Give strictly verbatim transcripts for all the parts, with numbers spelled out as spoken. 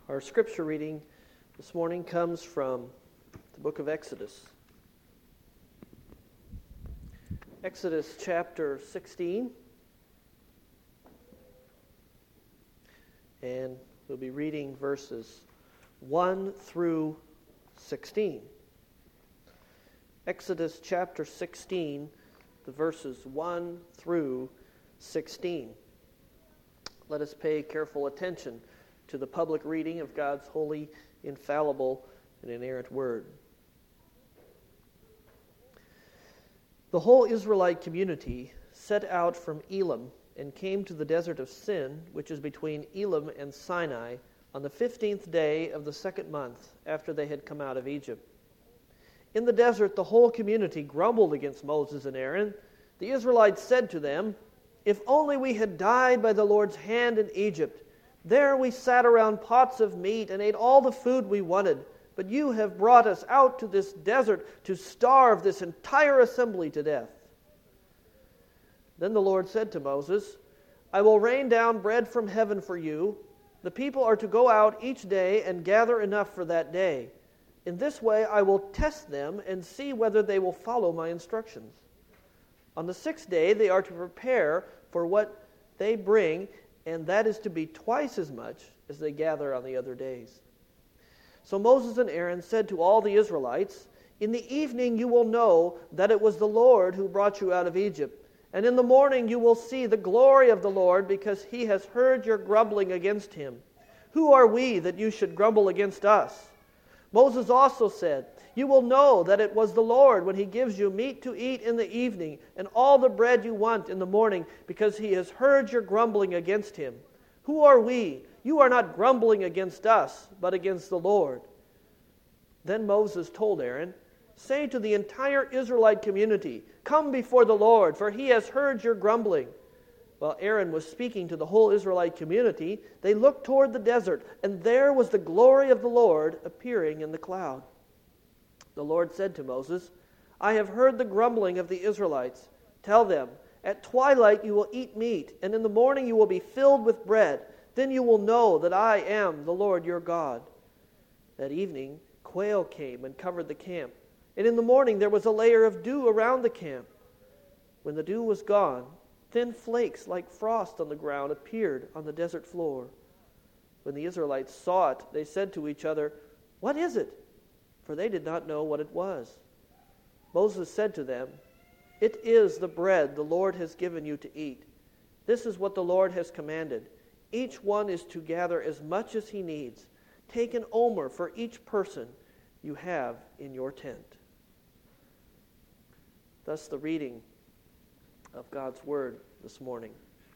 Our scripture reading this morning comes from the book of Exodus. Exodus chapter sixteen. And we'll be reading verses one through sixteen. Exodus chapter sixteen, the verses one through sixteen. Let us pay careful attention to the public reading of God's holy, infallible, and inerrant word. The whole Israelite community set out from Elim and came to the desert of Sin, which is between Elim and Sinai, on the fifteenth day of the second month after they had come out of Egypt. In the desert, the whole community grumbled against Moses and Aaron. The Israelites said to them, "If only we had died by the Lord's hand in Egypt. There we sat around pots of meat and ate all the food we wanted. But you have brought us out to this desert to starve this entire assembly to death." Then the Lord said to Moses, "I will rain down bread from heaven for you. The people are to go out each day and gather enough for that day. In this way I will test them and see whether they will follow my instructions. On the sixth day they are to prepare for what they bring, and that is to be twice as much as they gather on the other days." So Moses and Aaron said to all the Israelites, "In the evening you will know that it was the Lord who brought you out of Egypt. And in the morning you will see the glory of the Lord, because he has heard your grumbling against him. Who are we that you should grumble against us?" Moses also said, "You will know that it was the Lord when he gives you meat to eat in the evening and all the bread you want in the morning, because he has heard your grumbling against him. Who are we? You are not grumbling against us, but against the Lord." Then Moses told Aaron, "Say to the entire Israelite community, 'Come before the Lord, for he has heard your grumbling.'" While Aaron was speaking to the whole Israelite community, they looked toward the desert, and there was the glory of the Lord appearing in the cloud. The Lord said to Moses, "I have heard the grumbling of the Israelites. Tell them, at twilight you will eat meat, and in the morning you will be filled with bread. Then you will know that I am the Lord your God." That evening, quail came and covered the camp, and in the morning there was a layer of dew around the camp. When the dew was gone, thin flakes like frost on the ground appeared on the desert floor. When the Israelites saw it, they said to each other, "What is it?" For they did not know what it was. Moses said to them, "It is the bread the Lord has given you to eat. This is what the Lord has commanded. Each one is to gather as much as he needs. Take an omer for each person you have in your tent." Thus the reading of God's word this morning.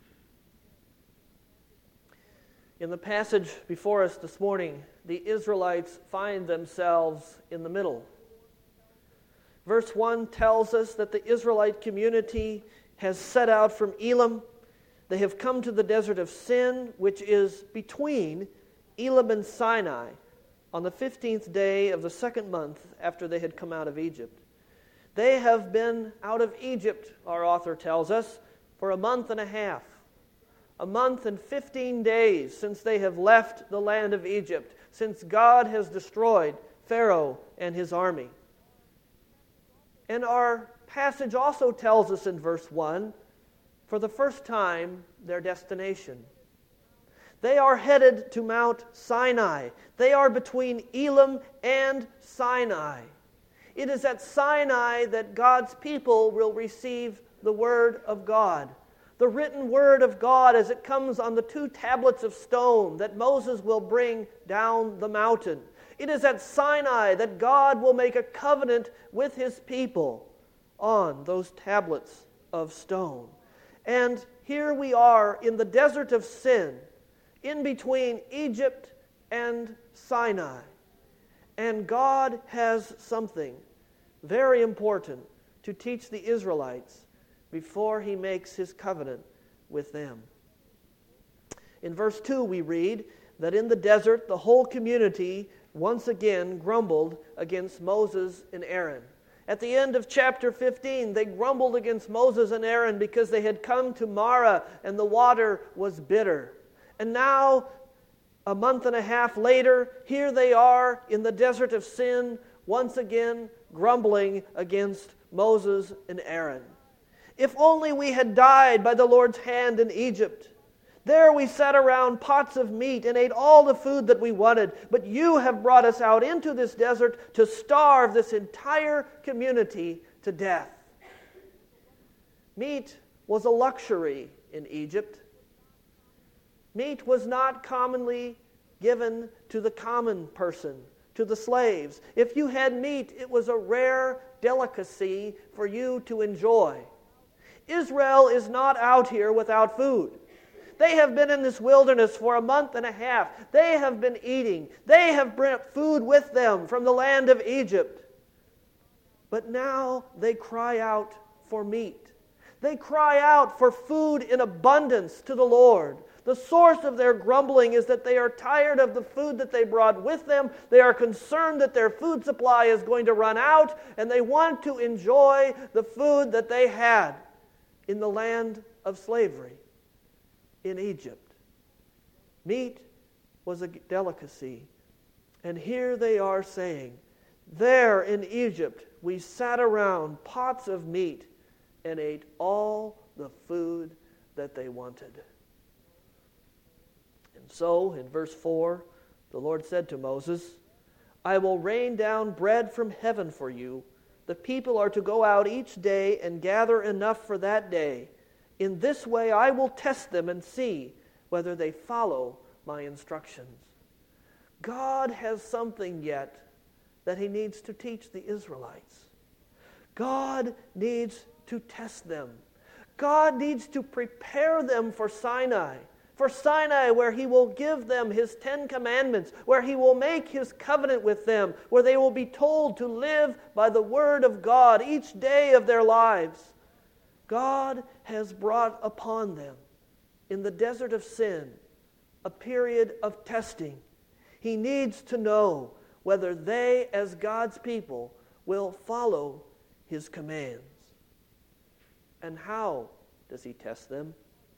In the passage before us this morning, the Israelites find themselves in the middle. Verse one tells us that the Israelite community has set out from Elim. They have come to the desert of Sin, which is between Elim and Sinai, on the fifteenth day of the second month after they had come out of Egypt. They have been out of Egypt, our author tells us, for a month and a half. A month and fifteen days since they have left the land of Egypt, since God has destroyed Pharaoh and his army. And our passage also tells us in verse one, for the first time, their destination. They are headed to Mount Sinai. They are between Elim and Sinai. It is at Sinai that God's people will receive the Word of God. The written Word of God as it comes on the two tablets of stone that Moses will bring down the mountain. It is at Sinai that God will make a covenant with his people on those tablets of stone. And here we are in the desert of Sin, in between Egypt and Sinai. And God has something very important to teach the Israelites before he makes his covenant with them. In verse two we read that in the desert the whole community once again grumbled against Moses and Aaron. At the end of chapter fifteen, they grumbled against Moses and Aaron because they had come to Marah and the water was bitter. And now A month and a half later, here they are in the desert of sin, once again grumbling against Moses and Aaron. If only we had died by the Lord's hand in Egypt. There we sat around pots of meat and ate all the food that we wanted, but you have brought us out into this desert to starve this entire community to death. Meat was a luxury in Egypt. Meat was not commonly given to the common person, to the slaves. If you had meat, it was a rare delicacy for you to enjoy. Israel is not out here without food. They have been in this wilderness for a month and a half. They have been eating. They have brought food with them from the land of Egypt. But now they cry out for meat. They cry out for food in abundance to the Lord. The source of their grumbling is that they are tired of the food that they brought with them. They are concerned that their food supply is going to run out, and they want to enjoy the food that they had in the land of slavery, in Egypt. Meat was a delicacy. And here they are saying, there in Egypt we sat around pots of meat and ate all the food that they wanted. And so, in verse four, the Lord said to Moses, I will rain down bread from heaven for you. The people are to go out each day and gather enough for that day. In this way I will test them and see whether they follow my instructions. God has something yet that he needs to teach the Israelites. God needs to test them. God needs to prepare them for Sinai. For Sinai, where he will give them his Ten Commandments, where he will make his covenant with them, where they will be told to live by the word of God each day of their lives. God has brought upon them, in the desert of sin, a period of testing. He needs to know whether they, as God's people, will follow his commands. And how does he test them?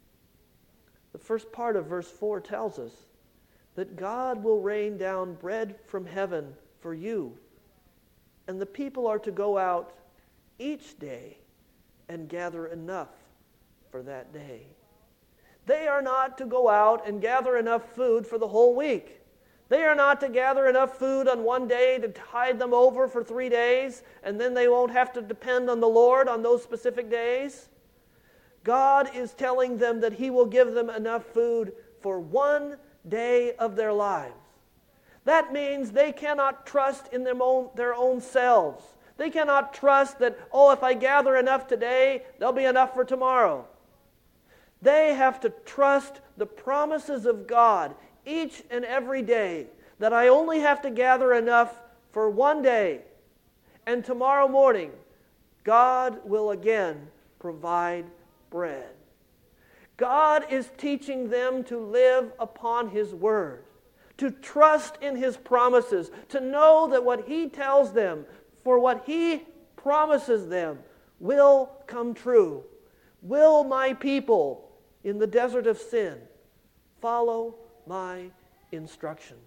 The first part of verse four tells us that God will rain down bread from heaven for you, and the people are to go out each day and gather enough for that day. They are not to go out and gather enough food for the whole week. They are not to gather enough food on one day to tide them over for three days, and then they won't have to depend on the Lord on those specific days. God is telling them that he will give them enough food for one day of their lives. That means they cannot trust in their own, their own selves. They cannot trust that, oh, if I gather enough today, there'll be enough for tomorrow. They have to trust the promises of God each and every day, that I only have to gather enough for one day, and tomorrow morning, God will again provide bread. God is teaching them to live upon his word, to trust in his promises, to know that what he tells them, for what he promises them, will come true. Will my people in the desert of sin follow my instructions?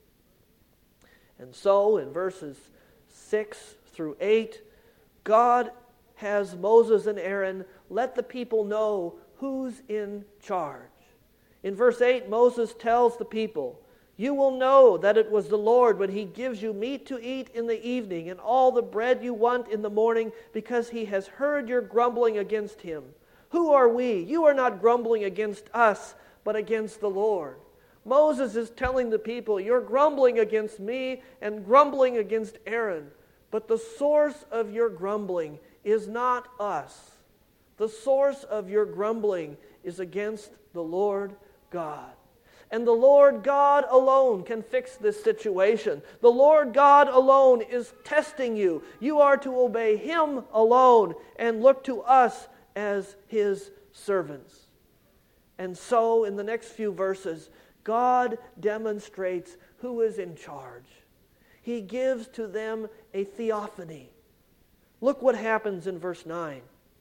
And so in verses six through eight, God has Moses and Aaron let the people know who's in charge. In verse eight, Moses tells the people, you will know that it was the Lord when he gives you meat to eat in the evening and all the bread you want in the morning, because he has heard your grumbling against him. Who are we? You are not grumbling against us, but against the Lord. Moses is telling the people, you're grumbling against me and grumbling against Aaron, but the source of your grumbling is not us. The source of your grumbling is against the Lord God. And the Lord God alone can fix this situation. The Lord God alone is testing you. You are to obey him alone and look to us as his servants. And so, in the next few verses, God demonstrates who is in charge. He gives to them a theophany. Look what happens in verse nine.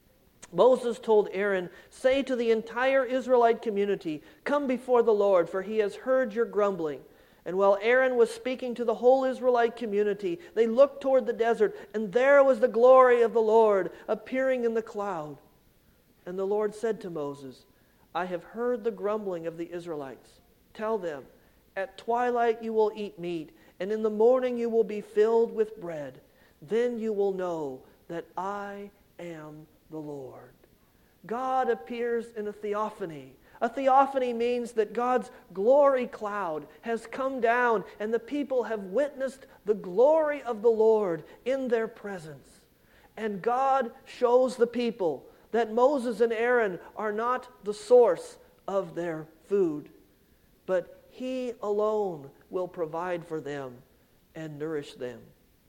Moses told Aaron, "Say to the entire Israelite community, 'Come before the Lord, for he has heard your grumbling.'" And while Aaron was speaking to the whole Israelite community, they looked toward the desert, and there was the glory of the Lord appearing in the cloud. And the Lord said to Moses, "I have heard the grumbling of the Israelites. Tell them, at twilight you will eat meat, and in the morning you will be filled with bread. Then you will know that I am the Lord." God appears in a theophany. A theophany means that God's glory cloud has come down and the people have witnessed the glory of the Lord in their presence. And God shows the people that Moses and Aaron are not the source of their food, but He alone will provide for them and nourish them.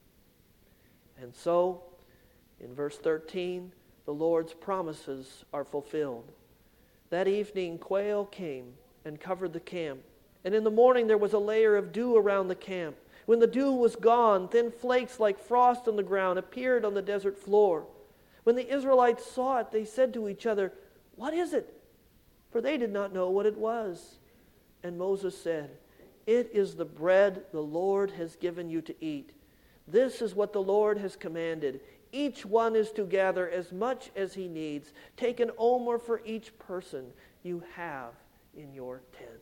And so, in verse thirteen, the Lord's promises are fulfilled. That evening, quail came and covered the camp. And in the morning there was a layer of dew around the camp. When the dew was gone, thin flakes like frost on the ground appeared on the desert floor. When the Israelites saw it, they said to each other, "What is it?" For they did not know what it was. And Moses said, "It is the bread the Lord has given you to eat. This is what the Lord has commanded. Each one is to gather as much as he needs. Take an omer for each person you have in your tent."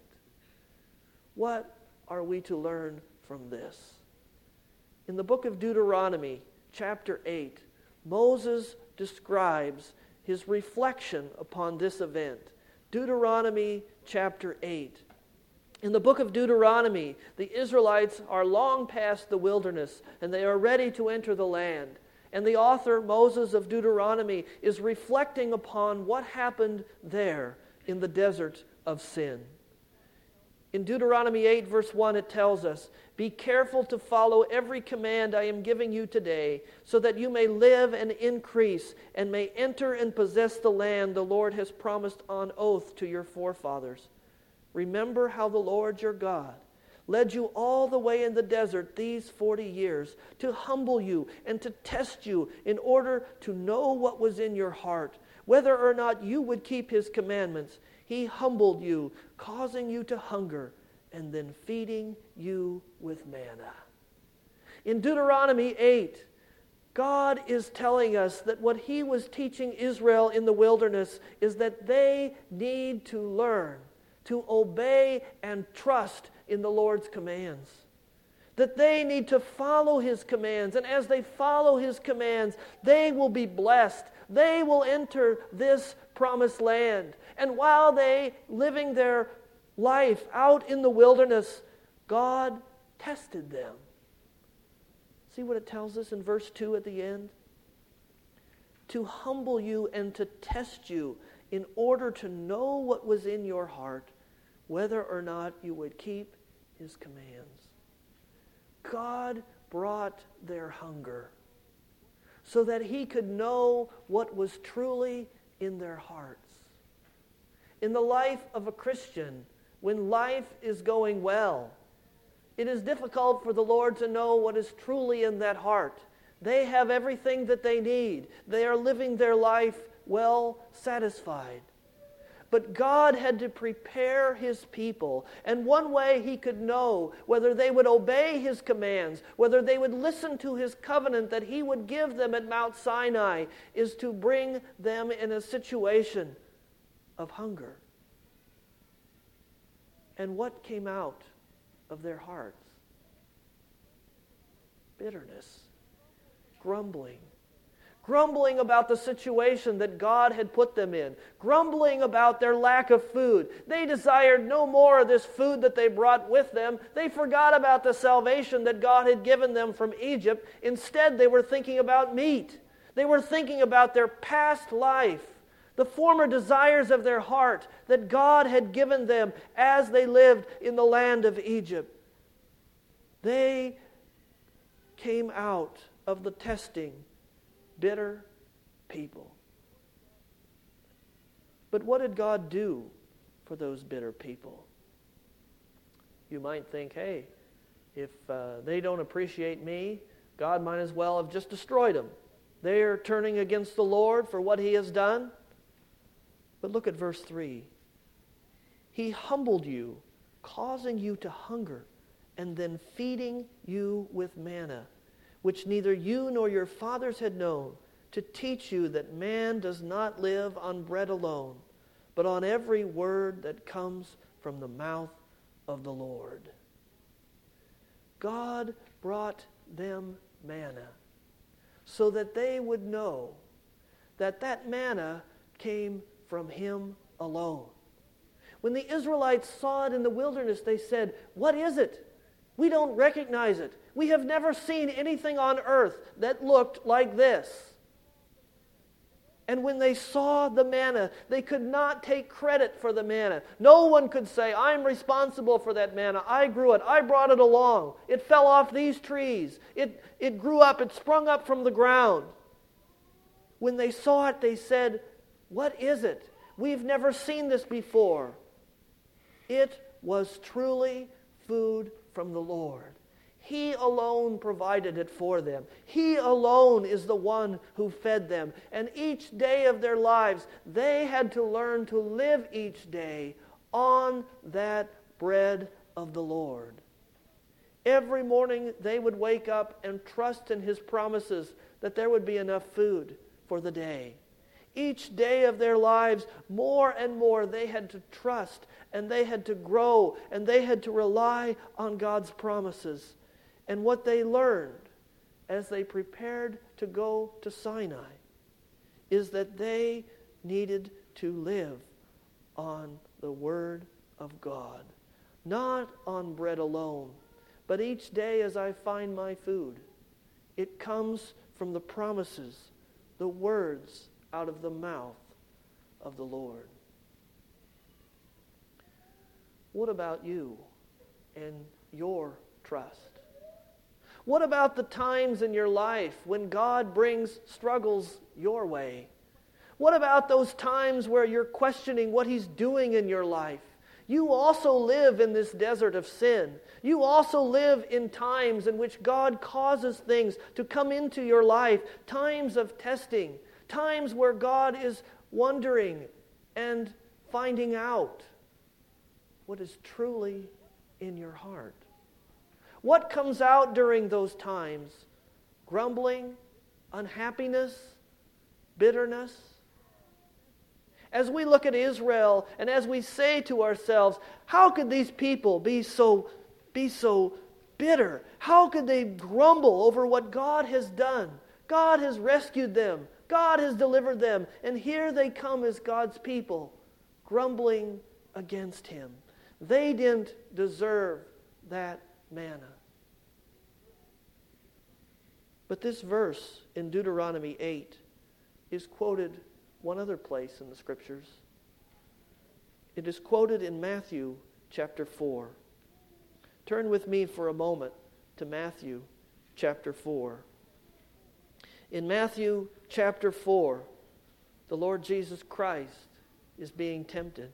What are we to learn from this? In the book of Deuteronomy, chapter eight, Moses describes his reflection upon this event. Deuteronomy chapter eight. In the book of Deuteronomy, the Israelites are long past the wilderness and they are ready to enter the land. And the author, Moses of Deuteronomy, is reflecting upon what happened there in the desert of sin. In Deuteronomy eight, verse one, it tells us, "Be careful to follow every command I am giving you today, so that you may live and increase, and may enter and possess the land the Lord has promised on oath to your forefathers. Remember how the Lord your God led you all the way in the desert these forty years, to humble you and to test you in order to know what was in your heart, whether or not you would keep His commandments. He humbled you, causing you to hunger, and then feeding you with manna." In Deuteronomy eight, God is telling us that what He was teaching Israel in the wilderness is that they need to learn to obey and trust in the Lord's commands. That they need to follow His commands, and as they follow His commands, they will be blessed. They will enter this promised land. And while they living their life out in the wilderness, God tested them. See what it tells us in verse two at the end? To humble you and to test you in order to know what was in your heart, whether or not you would keep His commands. God brought their hunger so that He could know what was truly in their hearts. In the life of a Christian, when life is going well, it is difficult for the Lord to know what is truly in that heart. They have everything that they need. They are living their life well satisfied. But God had to prepare His people, and one way He could know whether they would obey His commands, whether they would listen to His covenant that He would give them at Mount Sinai, is to bring them in a situation of hunger. And what came out of their hearts? Bitterness, grumbling. Grumbling about the situation that God had put them in. Grumbling about their lack of food. They desired no more of this food that they brought with them. They forgot about the salvation that God had given them from Egypt. Instead, they were thinking about meat. They were thinking about their past life, the former desires of their heart that God had given them as they lived in the land of Egypt. They came out of the testing bitter people. But what did God do for those bitter people? You might think, hey, if uh, they don't appreciate me, God might as well have just destroyed them. They are turning against the Lord for what He has done. But look at verse three. He humbled you, causing you to hunger, and then feeding you with manna, which neither you nor your fathers had known, to teach you that man does not live on bread alone, but on every word that comes from the mouth of the Lord. God brought them manna so that they would know that that manna came from Him alone. When the Israelites saw it in the wilderness, they said, "What is it? We don't recognize it. We have never seen anything on earth that looked like this." And when they saw the manna, they could not take credit for the manna. No one could say, "I'm responsible for that manna. I grew it. I brought it along. It fell off these trees. It, it grew up. It sprung up from the ground." When they saw it, they said, "What is it? We've never seen this before." It was truly food from the Lord. He alone provided it for them. He alone is the one who fed them. And each day of their lives, they had to learn to live each day on that bread of the Lord. Every morning they would wake up and trust in His promises that there would be enough food for the day. Each day of their lives, more and more, they had to trust, and they had to grow, and they had to rely on God's promises. And what they learned as they prepared to go to Sinai is that they needed to live on the Word of God. Not on bread alone, but each day as I find my food, it comes from the promises, the words out of the mouth of the Lord. What about you and your trust? What about the times in your life when God brings struggles your way? What about those times where you're questioning what He's doing in your life? You also live in this desert of sin. You also live in times in which God causes things to come into your life, times of testing, times where God is wondering and finding out what is truly in your heart. What comes out during those times? Grumbling, unhappiness, bitterness. As we look at Israel and as we say to ourselves, how could these people be so, be so bitter? How could they grumble over what God has done? God has rescued them. God has delivered them. And here they come as God's people, grumbling against Him. They didn't deserve that manna. But this verse in Deuteronomy eight is quoted one other place in the Scriptures. It is quoted in Matthew chapter four. Turn with me for a moment to Matthew chapter four. In Matthew chapter four, the Lord Jesus Christ is being tempted.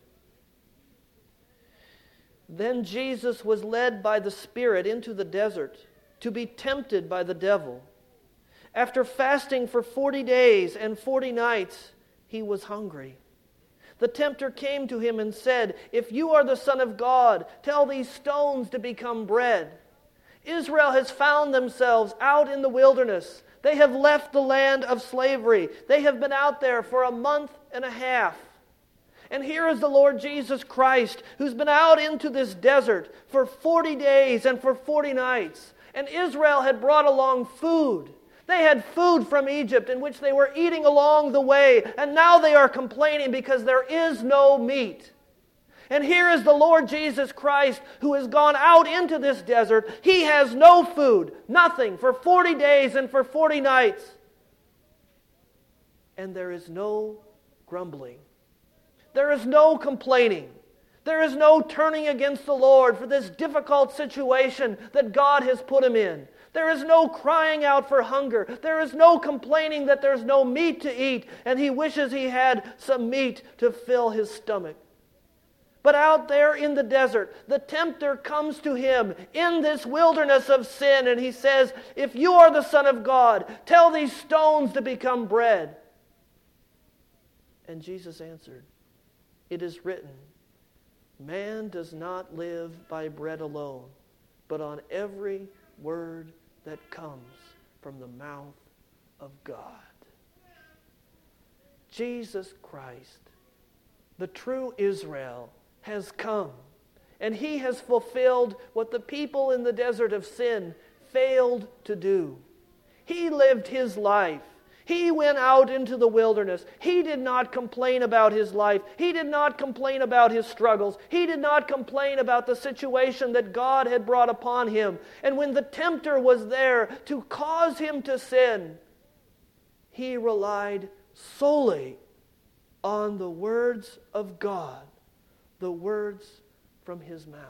Then Jesus was led by the Spirit into the desert to be tempted by the devil. After fasting for forty days and forty nights, He was hungry. The tempter came to Him and said, "If you are the Son of God, tell these stones to become bread." Israel has found themselves out in the wilderness. They have left the land of slavery. They have been out there for a month and a half. And here is the Lord Jesus Christ, who's been out into this desert for forty days and for forty nights. And Israel had brought along food. They had food from Egypt in which they were eating along the way. And now they are complaining because there is no meat. And here is the Lord Jesus Christ who has gone out into this desert. He has no food, nothing, for forty days and for forty nights. And there is no grumbling. There is no complaining. There is no turning against the Lord for this difficult situation that God has put him in. There is no crying out for hunger. There is no complaining that there's no meat to eat and he wishes he had some meat to fill his stomach. But out there in the desert, the tempter comes to him in this wilderness of sin, and he says, if you are the Son of God, tell these stones to become bread. And Jesus answered, it is written, man does not live by bread alone, but on every word that comes from the mouth of God. Jesus Christ, the true Israel, has come, and he has fulfilled what the people in the desert of sin failed to do. He lived his life. He went out into the wilderness. He did not complain about his life. He did not complain about his struggles. He did not complain about the situation that God had brought upon him. And when the tempter was there to cause him to sin, he relied solely on the words of God, the words from his mouth.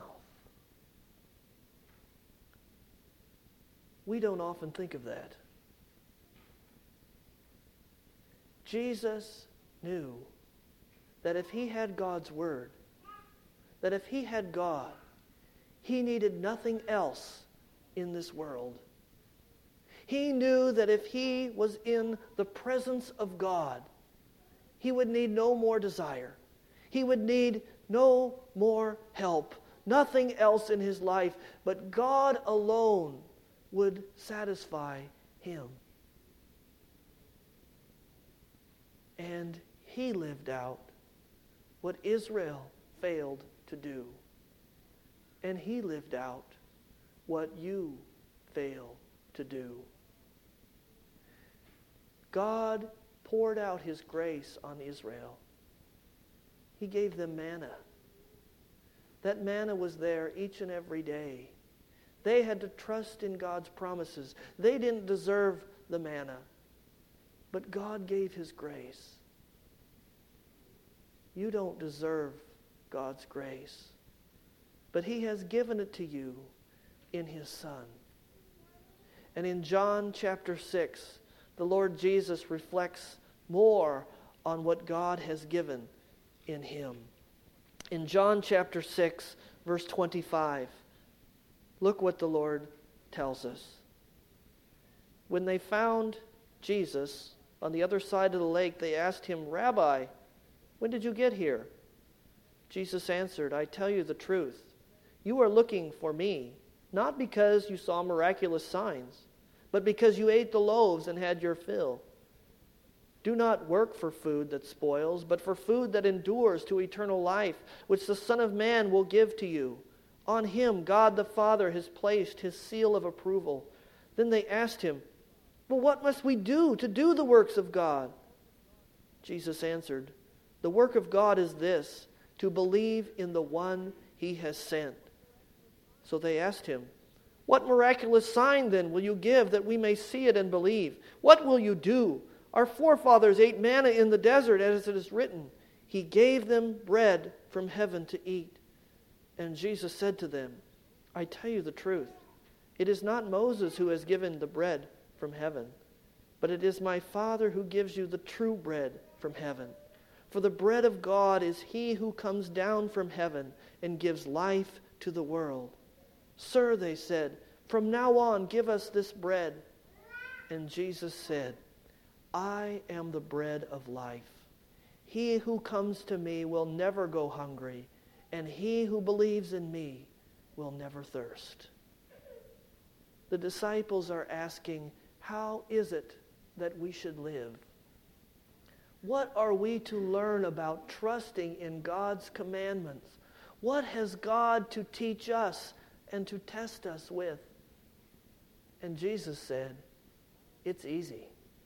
We don't often think of that. Jesus knew that if he had God's word, that if he had God, he needed nothing else in this world. He knew that if he was in the presence of God, he would need no more desire. He would need no more help, nothing else in his life, but God alone would satisfy him. And he lived out what Israel failed to do. And he lived out what you fail to do. God poured out his grace on Israel. He gave them manna. That manna was there each and every day. They had to trust in God's promises. They didn't deserve the manna, but God gave his grace. You don't deserve God's grace, but he has given it to you in his Son. And in John chapter six, the Lord Jesus reflects more on what God has given in him. In John chapter six, verse twenty-five, look what the Lord tells us. When they found Jesus on the other side of the lake, they asked him, Rabbi, when did you get here? Jesus answered, I tell you the truth. You are looking for me, not because you saw miraculous signs, but because you ate the loaves and had your fill. Do not work for food that spoils, but for food that endures to eternal life, which the Son of Man will give to you. On him God the Father has placed his seal of approval. Then they asked him, Well, what must we do to do the works of God? Jesus answered, The work of God is this, to believe in the one he has sent. So they asked him, What miraculous sign then will you give that we may see it and believe? What will you do? Our forefathers ate manna in the desert, as it is written, He gave them bread from heaven to eat. And Jesus said to them, I tell you the truth. It is not Moses who has given the bread from heaven, but it is my Father who gives you the true bread from heaven. For the bread of God is he who comes down from heaven and gives life to the world. Sir, they said, from now on give us this bread. And Jesus said, I am the bread of life. He who comes to me will never go hungry, and he who believes in me will never thirst. The disciples are asking, how is it that we should live? What are we to learn about trusting in God's commandments? What has God to teach us and to test us with? And Jesus said, it's easy.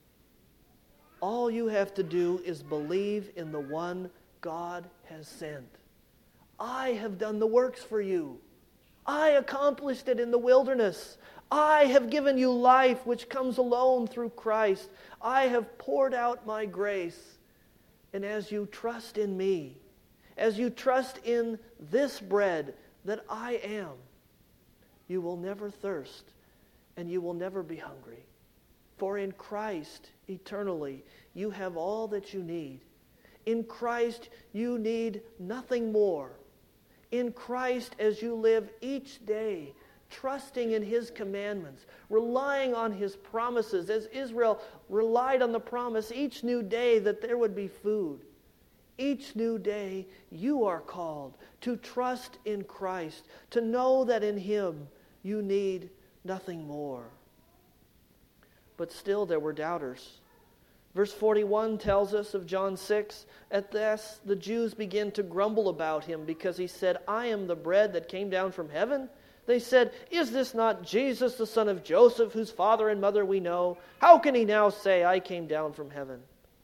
All you have to do is believe in the one God has sent. I have done the works for you. I accomplished it in the wilderness. I have given you life which comes alone through Christ. I have poured out my grace. And as you trust in me, as you trust in this bread that I am, you will never thirst and you will never be hungry. For in Christ, eternally, you have all that you need. In Christ, you need nothing more in Christ as you live each day, trusting in His commandments, relying on His promises, as Israel relied on the promise each new day that there would be food. Each new day, you are called to trust in Christ, to know that in Him you need nothing more. But still there were doubters. Verse forty-one tells us of John six, at this the Jews began to grumble about Him because He said, I am the bread that came down from heaven. They said, is this not Jesus, the son of Joseph, whose father and mother we know? How can He now say, I came down from heaven?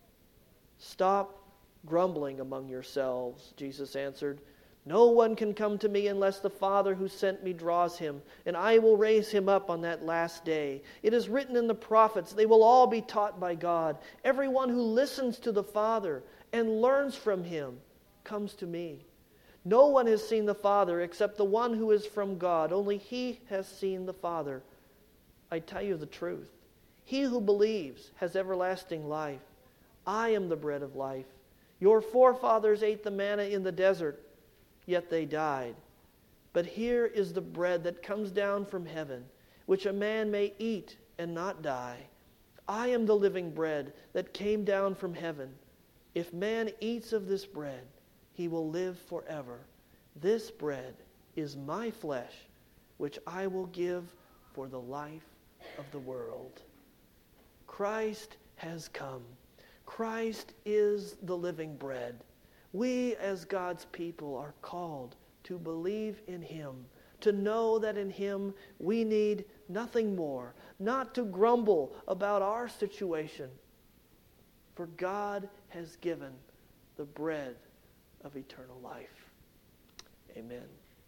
Stop grumbling among yourselves, Jesus answered. No one can come to me unless the Father who sent me draws him, and I will raise him up on that last day. It is written in the prophets, they will all be taught by God. Everyone who listens to the Father and learns from Him comes to me. No one has seen the Father except the one who is from God. Only He has seen the Father. I tell you the truth. He who believes has everlasting life. I am the bread of life. Your forefathers ate the manna in the desert, yet they died. But here is the bread that comes down from heaven, which a man may eat and not die. I am the living bread that came down from heaven. If man eats of this bread, he will live forever. This bread is my flesh, which I will give for the life of the world. Christ has come. Christ is the living bread. We as God's people are called to believe in Him, to know that in Him we need nothing more, not to grumble about our situation, for God has given the bread of eternal life. Amen.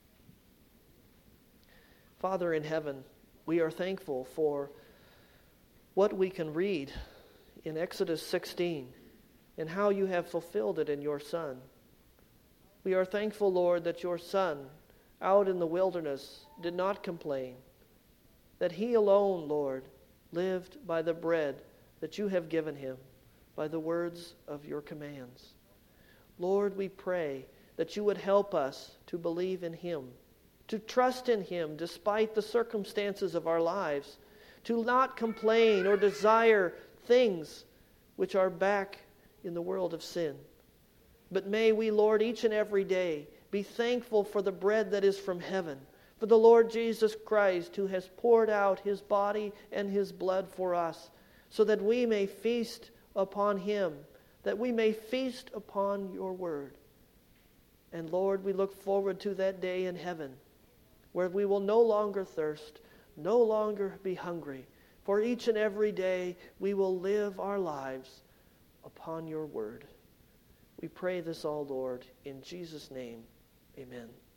Father in heaven, we are thankful for what we can read in Exodus sixteen, and how you have fulfilled it in your Son. We are thankful, Lord, that your Son, out in the wilderness, did not complain, that He alone, Lord, lived by the bread that you have given Him, by the words of your commands. Lord, we pray that you would help us to believe in Him, to trust in Him despite the circumstances of our lives, to not complain or desire things which are back in the world of sin. But may we, Lord, each and every day be thankful for the bread that is from heaven, for the Lord Jesus Christ who has poured out His body and His blood for us, so that we may feast upon Him, that we may feast upon your word. And Lord, we look forward to that day in heaven, where we will no longer thirst, no longer be hungry, for each and every day we will live our lives upon your word. We pray this all, Lord, in Jesus' name. Amen.